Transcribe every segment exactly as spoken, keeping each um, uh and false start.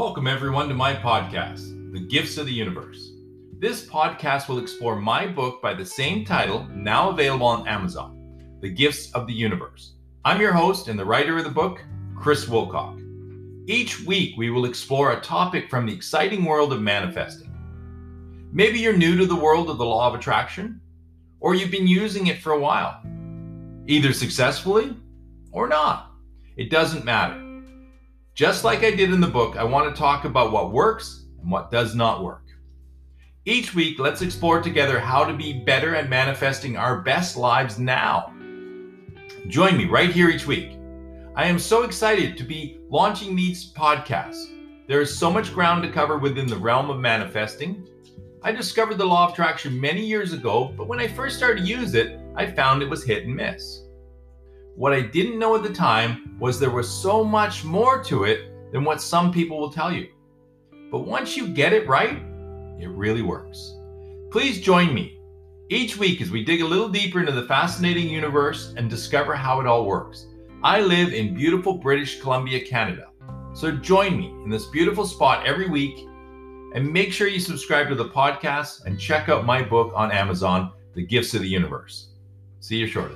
Welcome everyone to my podcast, The Gifts of the Universe. This podcast will explore my book by the same title, now available on Amazon, The Gifts of the Universe. I'm your host and the writer of the book, Chris Wilcock. Each week we will explore a topic from the exciting world of manifesting. Maybe you're new to the world of the law of attraction, or you've been using it for a while, either successfully or not. It doesn't matter. Just like I did in the book, I want to talk about what works and what does not work. Each week, let's explore together how to be better at manifesting our best lives now. Join me right here each week. I am so excited to be launching these podcasts. There is so much ground to cover within the realm of manifesting. I discovered the law of attraction many years ago, but when I first started to use it, I found it was hit and miss. What I didn't know at the time was there was so much more to it than what some people will tell you. But once you get it right, it really works. Please join me each week as we dig a little deeper into the fascinating universe and discover how it all works. I live in beautiful British Columbia, Canada. So join me in this beautiful spot every week and make sure you subscribe to the podcast and check out my book on Amazon, The Gifts of the Universe. See you shortly.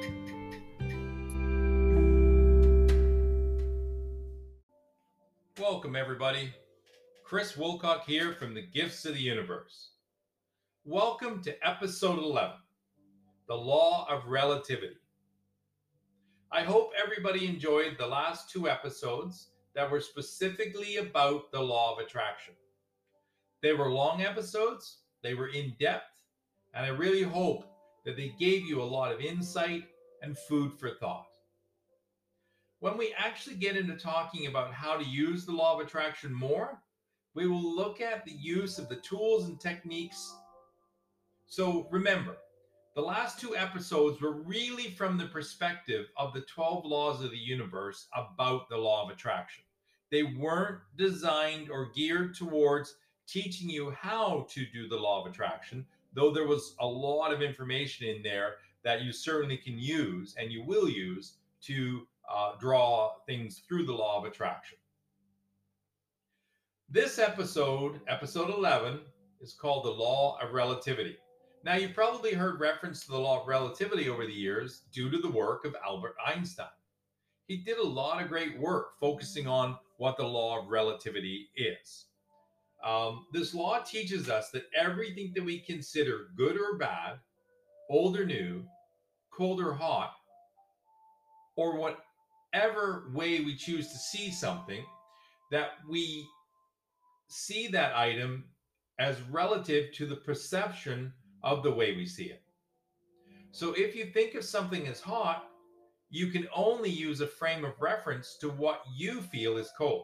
Welcome everybody. Chris Wilcock here from The Gifts of the Universe. Welcome to episode eleven, The Law of Relativity. I hope everybody enjoyed the last two episodes that were specifically about the law of attraction. They were long episodes, they were in depth, and I really hope that they gave you a lot of insight and food for thought. When we actually get into talking about how to use the law of attraction more, we will look at the use of the tools and techniques. So remember, the last two episodes were really from the perspective of the twelve laws of the universe about the law of attraction. They weren't designed or geared towards teaching you how to do the law of attraction, though there was a lot of information in there that you certainly can use and you will use to Uh, draw things through the law of attraction. This episode, episode eleven, is called the Law of Relativity. Now, you've probably heard reference to the law of relativity over the years due to the work of Albert Einstein. He did a lot of great work focusing on what the law of relativity is. Um, this law teaches us that everything that we consider good or bad, old or new, cold or hot, or what Whatever way we choose to see something, that we see that item as relative to the perception of the way we see it. So if you think of something as hot, you can only use a frame of reference to what you feel is cold.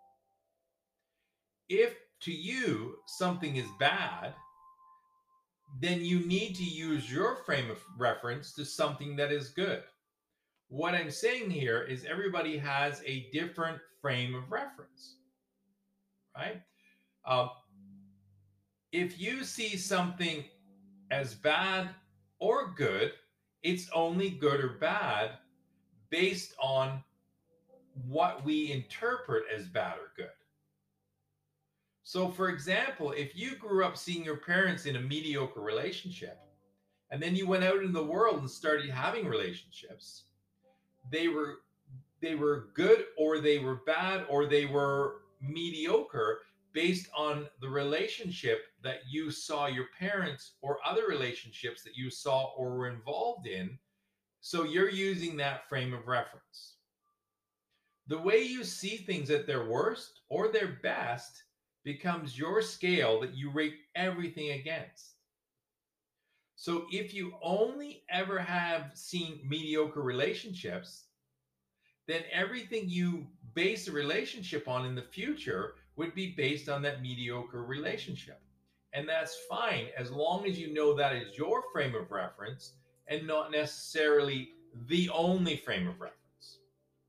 If to you something is bad, then you need to use your frame of reference to something that is good. What I'm saying here is everybody has a different frame of reference, right? Um, if you see something as bad or good, it's only good or bad based on what we interpret as bad or good. So, for example, if you grew up seeing your parents in a mediocre relationship, and then you went out in the world and started having relationships, they were they were good or they were bad or they were mediocre based on the relationship that you saw your parents or other relationships that you saw or were involved in. So you're using that frame of reference. The way you see things at their worst or their best becomes your scale that you rate everything against. So if you only ever have seen mediocre relationships, then everything you base a relationship on in the future would be based on that mediocre relationship. And that's fine as long as you know that is your frame of reference and not necessarily the only frame of reference.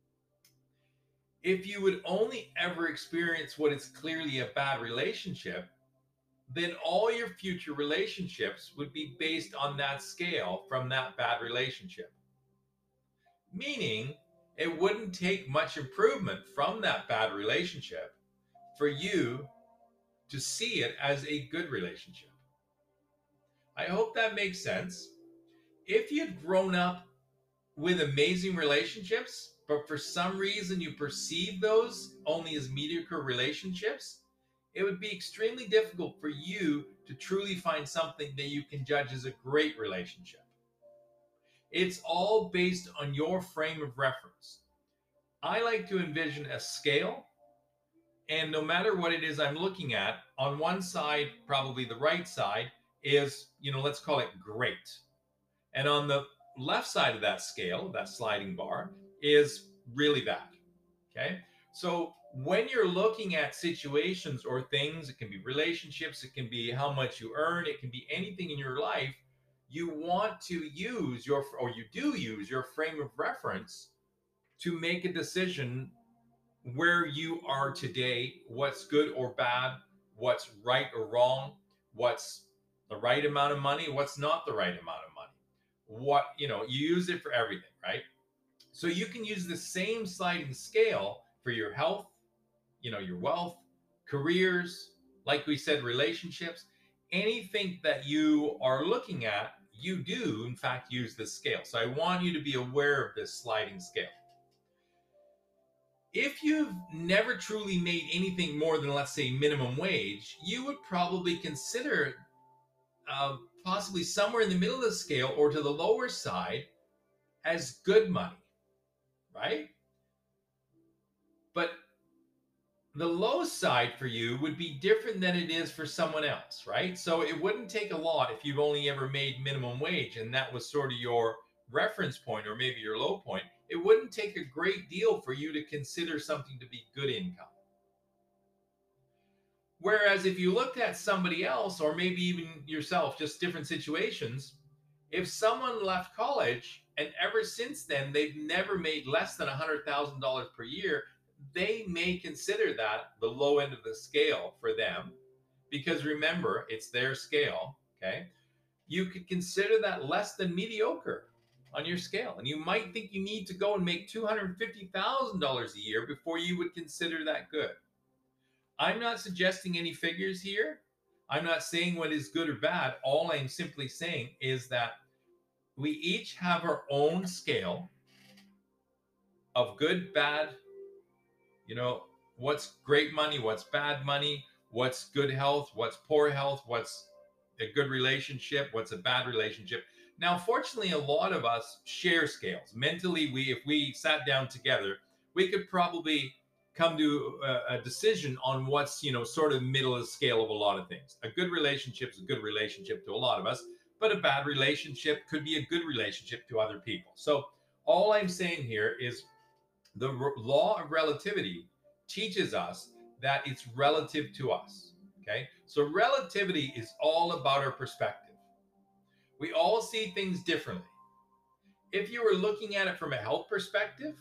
If you would only ever experience what is clearly a bad relationship, then all your future relationships would be based on that scale from that bad relationship. Meaning, it wouldn't take much improvement from that bad relationship for you to see it as a good relationship. I hope that makes sense. If you've grown up with amazing relationships, but for some reason you perceive those only as mediocre relationships, it would be extremely difficult for you to truly find something that you can judge as a great relationship. It's all based on your frame of reference. I like to envision a scale, and no matter what it is I'm looking at, on one side, probably the right side, is, you know, let's call it great. And on the left side of that scale, that sliding bar, is really bad. Okay? So when you're looking at situations or things, it can be relationships, it can be how much you earn, it can be anything in your life, you want to use your, or you do use your frame of reference to make a decision where you are today, what's good or bad, what's right or wrong, what's the right amount of money, what's not the right amount of money. What, you know, you use it for everything, right? So you can use the same sliding scale for your health, you know, your wealth, careers, like we said, relationships, anything that you are looking at, you do in fact use this scale. So I want you to be aware of this sliding scale. If you've never truly made anything more than, let's say, minimum wage, you would probably consider uh, possibly somewhere in the middle of the scale or to the lower side as good money, right? But the low side for you would be different than it is for someone else, right? So it wouldn't take a lot if you've only ever made minimum wage and that was sort of your reference point or maybe your low point. It wouldn't take a great deal for you to consider something to be good income. Whereas if you looked at somebody else, or maybe even yourself, just different situations, if someone left college and ever since then they've never made less than one hundred thousand dollars per year, they may consider that the low end of the scale for them. Because remember, it's their scale, okay? You could consider that less than mediocre on your scale. And you might think you need to go and make two hundred fifty thousand dollars a year before you would consider that good. I'm not suggesting any figures here. I'm not saying what is good or bad. All I'm simply saying is that we each have our own scale of good, bad, you know, what's great money, what's bad money, what's good health, what's poor health, what's a good relationship, what's a bad relationship. Now, fortunately, a lot of us share scales. Mentally, we, if we sat down together, we could probably come to a, a decision on what's, you know, sort of middle of the scale of a lot of things. A good relationship is a good relationship to a lot of us, but a bad relationship could be a good relationship to other people. So all I'm saying here is the r- law of relativity teaches us that it's relative to us, okay? So relativity is all about our perspective. We all see things differently. If you were looking at it from a health perspective,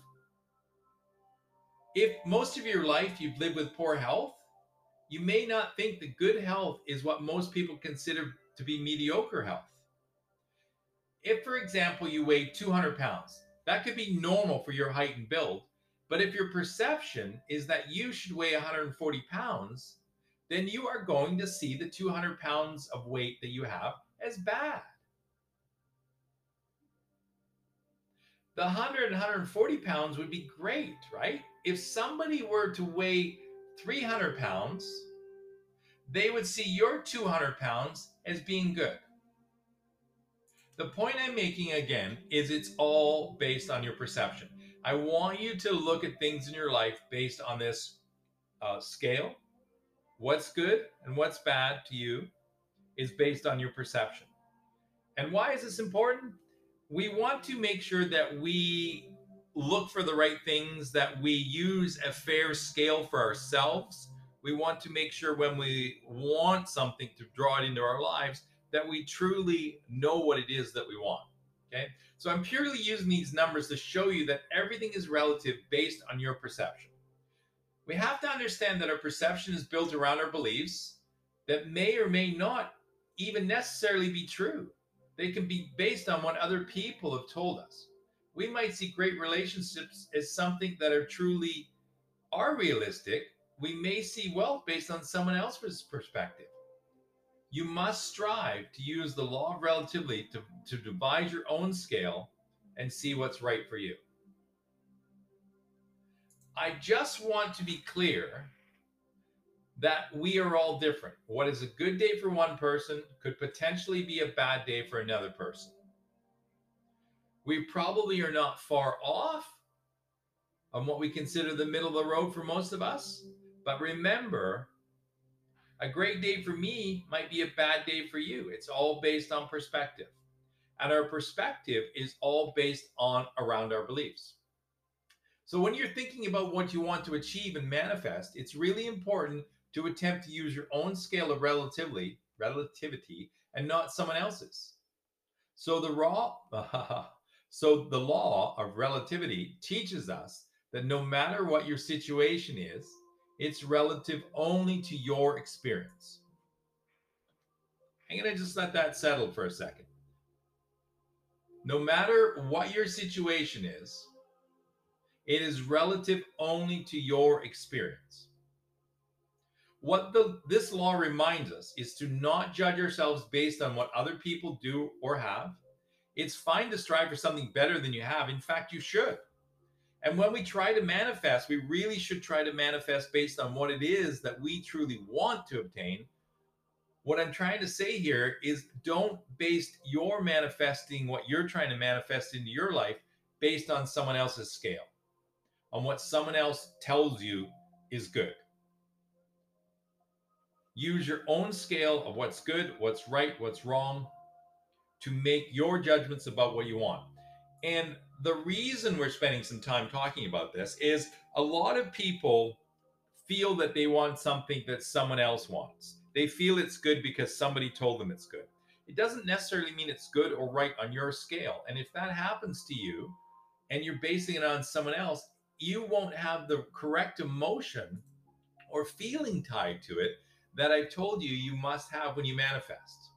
if most of your life you've lived with poor health, you may not think that good health is what most people consider to be mediocre health. If, for example, you weigh two hundred pounds, that could be normal for your height and build. But if your perception is that you should weigh one hundred forty pounds, then you are going to see the two hundred pounds of weight that you have as bad. The one hundred and one hundred forty pounds would be great, right? If somebody were to weigh three hundred pounds, they would see your two hundred pounds as being good. The point I'm making again is it's all based on your perception. I want you to look at things in your life based on this uh, scale. What's good and what's bad to you is based on your perception. And why is this important? We want to make sure that we look for the right things, that we use a fair scale for ourselves. We want to make sure when we want something to draw it into our lives, that we truly know what it is that we want, okay? So I'm purely using these numbers to show you that everything is relative based on your perception. We have to understand that our perception is built around our beliefs that may or may not even necessarily be true. They can be based on what other people have told us. We might see great relationships as something that are truly are realistic, we may see wealth based on someone else's perspective. You must strive to use the law of relativity to, to devise your own scale and see what's right for you. I just want to be clear that we are all different. What is a good day for one person could potentially be a bad day for another person. We probably are not far off on what we consider the middle of the road for most of us. But remember, a great day for me might be a bad day for you. It's all based on perspective. And our perspective is all based on around our beliefs. So when you're thinking about what you want to achieve and manifest, it's really important to attempt to use your own scale of relativity, relativity and not someone else's. So the raw, so the law of relativity teaches us that no matter what your situation is, it's relative only to your experience. I'm going to just let that settle for a second. No matter what your situation is, it is relative only to your experience. What the, this law reminds us is to not judge ourselves based on what other people do or have. It's fine to strive for something better than you have. In fact, you should. And when we try to manifest, we really should try to manifest based on what it is that we truly want to obtain. What I'm trying to say here is don't base your manifesting what you're trying to manifest into your life based on someone else's scale, on what someone else tells you is good. Use your own scale of what's good, what's right, what's wrong to make your judgments about what you want. And the reason we're spending some time talking about this is a lot of people feel that they want something that someone else wants. They feel it's good because somebody told them it's good. It doesn't necessarily mean it's good or right on your scale. And if that happens to you and you're basing it on someone else, you won't have the correct emotion or feeling tied to it that I've told you you must have when you manifest.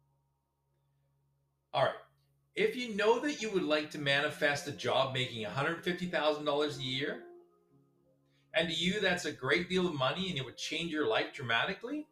All right. If you know that you would like to manifest a job making one hundred fifty thousand dollars a year, and to you that's a great deal of money and it would change your life dramatically,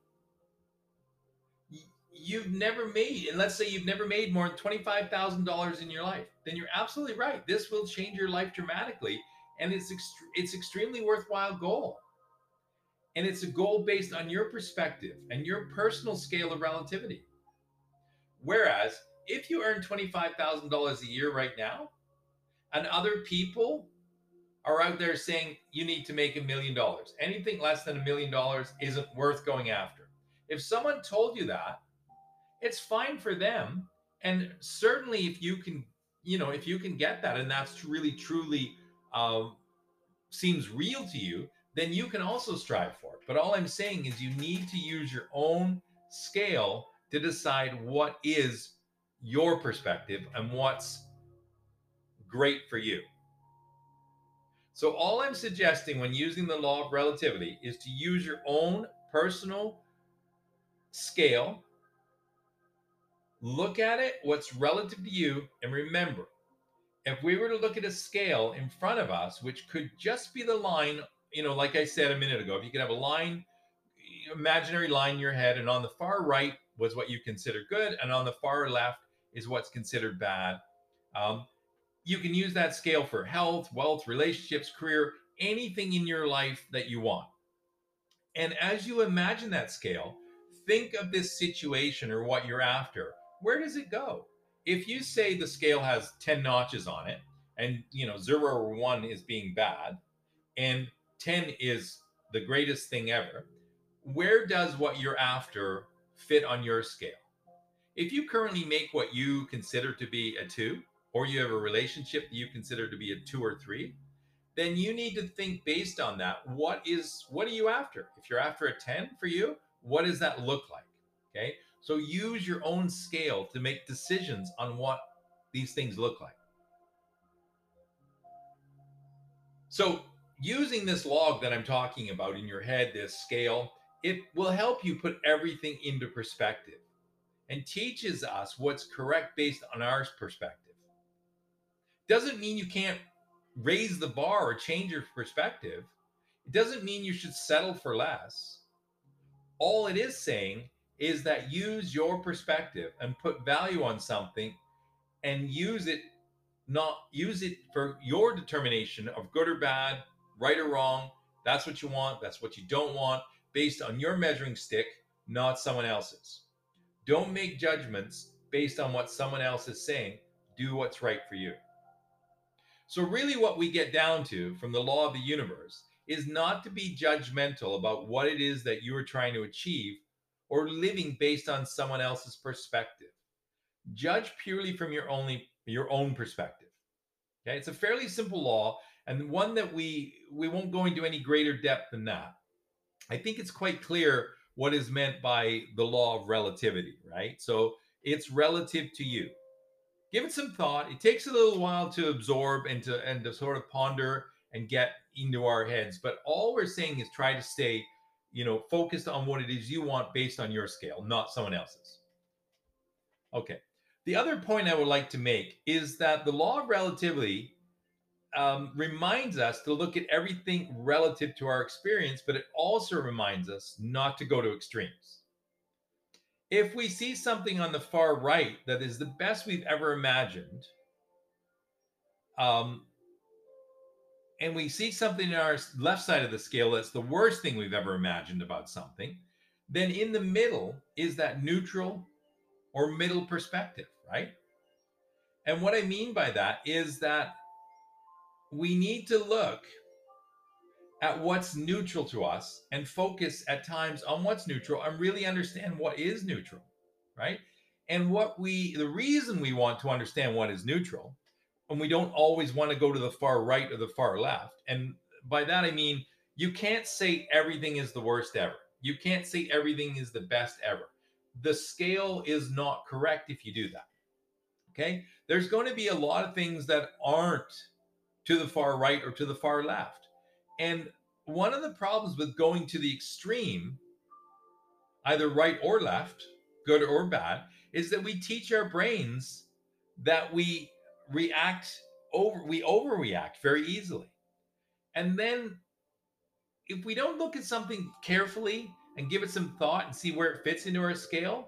you've never made, and let's say you've never made more than twenty-five thousand dollars in your life, then you're absolutely right. This will change your life dramatically, and it's ext- it's extremely worthwhile goal. And it's a goal based on your perspective and your personal scale of relativity. Whereas if you earn twenty-five thousand dollars a year right now, and other people are out there saying you need to make a million dollars, anything less than a million dollars isn't worth going after. If someone told you that, it's fine for them. And certainly if you can, you know, if you can get that and that's really, truly uh, seems real to you, then you can also strive for it. But all I'm saying is you need to use your own scale to decide what is your perspective and what's great for you. So all I'm suggesting when using the law of relativity is to use your own personal scale, look at it, what's relative to you, and remember, if we were to look at a scale in front of us, which could just be the line, you know, like I said a minute ago, if you could have a line, imaginary line in your head, and on the far right was what you consider good, and on the far left is what's considered bad. Um, you can use that scale for health, wealth, relationships, career, anything in your life that you want. And as you imagine that scale, think of this situation or what you're after. Where does it go? If you say the scale has ten notches on it, and you know zero or one is being bad, and ten is the greatest thing ever, where does what you're after fit on your scale? If you currently make what you consider to be a two, or you have a relationship that you consider to be a two or three, then you need to think based on that. What is, what are you after? If you're after a ten for you, what does that look like? Okay. So use your own scale to make decisions on what these things look like. So using this log that I'm talking about in your head, this scale, it will help you put everything into perspective and teaches us what's correct based on our perspective. Doesn't mean you can't raise the bar or change your perspective. It doesn't mean you should settle for less. All it is saying is that use your perspective and put value on something and use it, not use it for your determination of good or bad, right or wrong. That's what you want, that's what you don't want, based on your measuring stick, not someone else's. Don't make judgments based on what someone else is saying. Do what's right for you. So, really, what we get down to from the law of the universe is not to be judgmental about what it is that you are trying to achieve or living based on someone else's perspective. Judge purely from your only your own perspective. Okay, it's a fairly simple law, and one that we we won't go into any greater depth than that. I think it's quite clear what is meant by the law of relativity, right? So it's relative to you. Give it some thought. It takes a little while to absorb and to and to sort of ponder and get into our heads. But all we're saying is try to stay, you know, focused on what it is you want based on your scale, not someone else's. Okay. The other point I would like to make is that the law of relativity um, reminds us to look at everything relative to our experience, but it also reminds us not to go to extremes. If we see something on the far right that is the best we've ever imagined, um, and we see something in our left side of the scale that's the worst thing we've ever imagined about something, then in the middle is that neutral or middle perspective, right? And what I mean by that is that we need to look at what's neutral to us and focus at times on what's neutral and really understand what is neutral, right? And what we, the reason we want to understand what is neutral, and we don't always want to go to the far right or the far left. And by that, I mean, you can't say everything is the worst ever. You can't say everything is the best ever. The scale is not correct if you do that. Okay. There's going to be a lot of things that aren't to the far right or to the far left. And one of the problems with going to the extreme, either right or left, good or bad, is that we teach our brains that we react over, we overreact very easily. And then if we don't look at something carefully and give it some thought and see where it fits into our scale,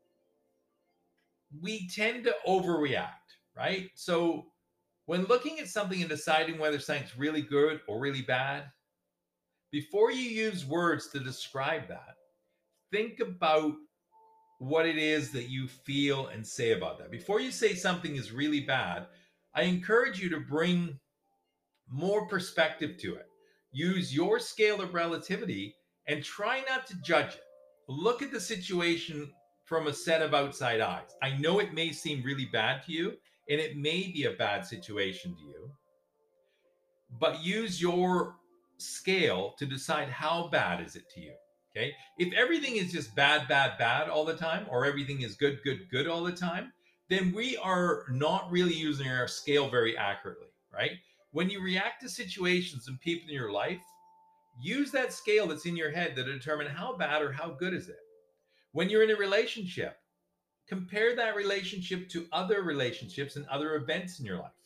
we tend to overreact, right? So when looking at something and deciding whether something's really good or really bad, before you use words to describe that, think about what it is that you feel and say about that. Before you say something is really bad, I encourage you to bring more perspective to it. Use your scale of relativity and try not to judge it. Look at the situation from a set of outside eyes. I know it may seem really bad to you, and it may be a bad situation to you, but use your scale to decide how bad is it to you. Okay. If everything is just bad, bad, bad all the time, or everything is good, good, good all the time, then we are not really using our scale very accurately, right? When you react to situations and people in your life, use that scale that's in your head to determine how bad or how good is it. When you're in a relationship, compare that relationship to other relationships and other events in your life.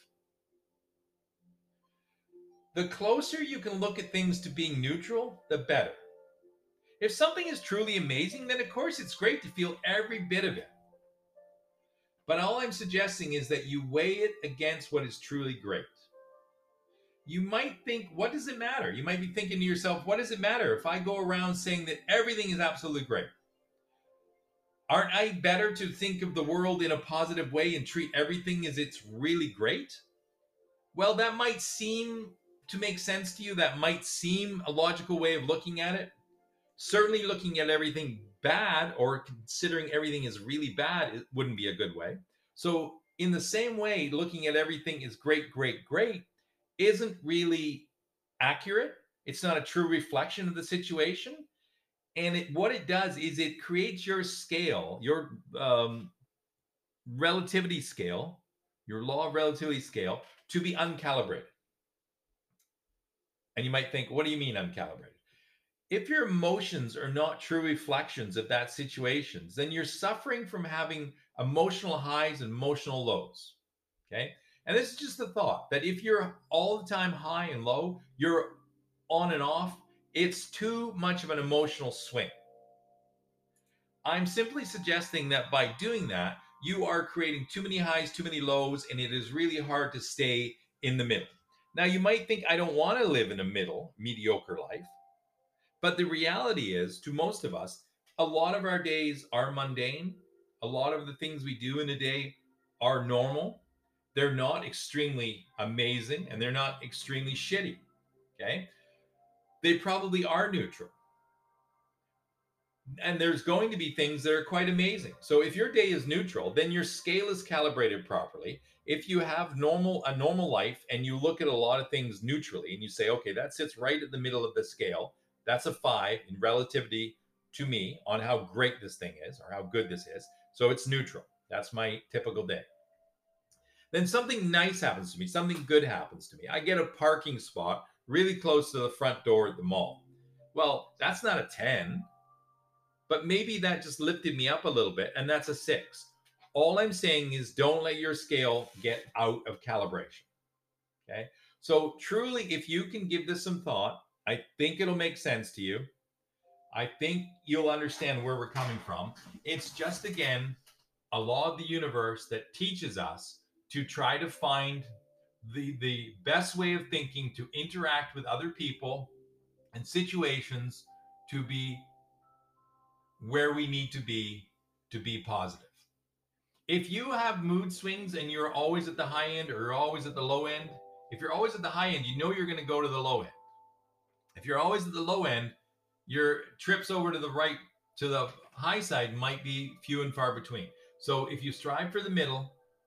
The closer you can look at things to being neutral, the better. If something is truly amazing, then of course it's great to feel every bit of it. But all I'm suggesting is that you weigh it against what is truly great. You might think, what does it matter? You might be thinking to yourself, what does it matter if I go around saying that everything is absolutely great? Aren't I better to think of the world in a positive way and treat everything as it's really great? Well, that might seem to make sense to you. That might seem a logical way of looking at it. Certainly looking at everything bad or considering everything is really bad, it wouldn't be a good way. So in the same way, looking at everything is great, great, great isn't really accurate. It's not a true reflection of the situation. And it, what it does is it creates your scale, your um, relativity scale, your law of relativity scale to be uncalibrated. And you might think, what do you mean uncalibrated? If your emotions are not true reflections of that situation, then you're suffering from having emotional highs and emotional lows. Okay. And this is just the thought that if you're all the time high and low, you're on and off, it's too much of an emotional swing. I'm simply suggesting that by doing that, you are creating too many highs, too many lows, and it is really hard to stay in the middle. Now, you might think I don't want to live in a middle, mediocre life. But the reality is, to most of us, a lot of our days are mundane. A lot of the things we do in a day are normal. They're not extremely amazing and they're not extremely shitty. Okay. They probably are neutral. And there's going to be things that are quite amazing. So if your day is neutral, then your scale is calibrated properly. If you have normal a normal life and you look at a lot of things neutrally and you say, okay, that sits right at the middle of the scale, that's a five in relativity to me on how great this thing is or how good this is. So it's neutral. That's my typical day. Then something nice happens to me. Something good happens to me. I get a parking spot really close to the front door at the mall. Well, that's not a ten. But maybe that just lifted me up a little bit, and that's a six. All I'm saying is don't let your scale get out of calibration. Okay. So truly, if you can give this some thought, I think it'll make sense to you. I think you'll understand where we're coming from. It's just, again, a law of the universe that teaches us to try to find the, the best way of thinking to interact with other people and situations to be where we need to be to be positive. If you have mood swings and you're always at the high end or you're always at the low end, if you're always at the high end, you know you're going to go to the low end. If you're always at the low end, your trips over to the right, to the high side might be few and far between. So if you strive for the middle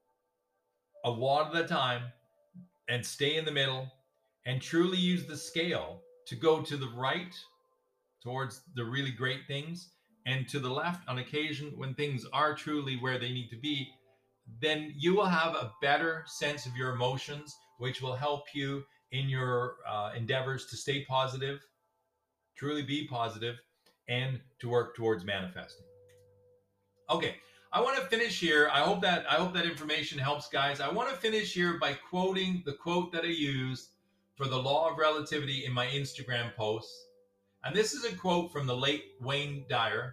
a lot of the time and stay in the middle and truly use the scale to go to the right towards the really great things, and to the left on occasion when things are truly where they need to be, then you will have a better sense of your emotions, which will help you in your uh, endeavors to stay positive, truly be positive, and to work towards manifesting. Okay, I want to finish here. I hope that I hope that information helps, guys. I want to finish here by quoting the quote that I used for the law of relativity in my Instagram posts. And this is a quote from the late Wayne Dyer.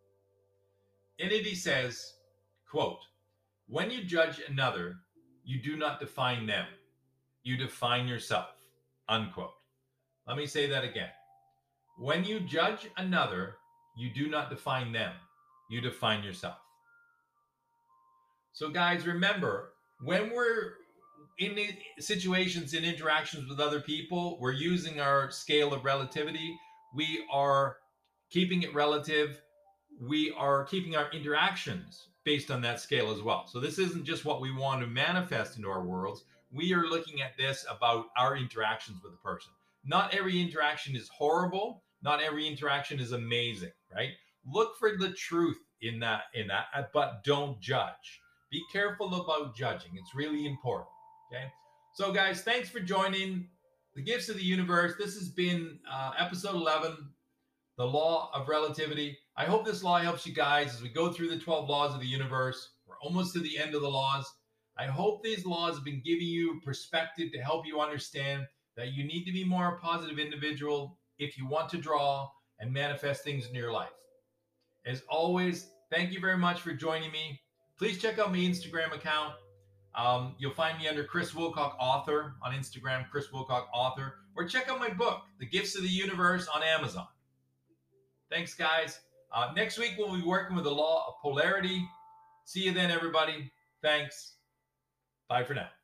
In it, he says, quote, "When you judge another, you do not define them. You define yourself," unquote. Let me say that again. When you judge another, you do not define them. You define yourself. So guys, remember, when we're in situations, in interactions with other people, we're using our scale of relativity. We are keeping it relative. We are keeping our interactions based on that scale as well. So this isn't just what we want to manifest into our worlds. We are looking at this about our interactions with a person. Not every interaction is horrible. Not every interaction is amazing, right? Look for the truth in that, in that, but don't judge. Be careful about judging. It's really important, okay? So guys, thanks for joining the Gifts of the Universe. This has been uh, episode eleven, the law of relativity. I hope this law helps you guys as we go through the twelve laws of the universe. We're almost to the end of the laws. I hope these laws have been giving you perspective to help you understand that you need to be more a positive individual if you want to draw and manifest things in your life. As always, thank you very much for joining me. Please check out my Instagram account. Um, you'll find me under Chris Wilcock Author on Instagram, Chris Wilcock Author, or check out my book, The Gifts of the Universe, on Amazon. Thanks, guys. Uh, next week, we'll be working with the law of polarity. See you then, everybody. Thanks. Bye for now.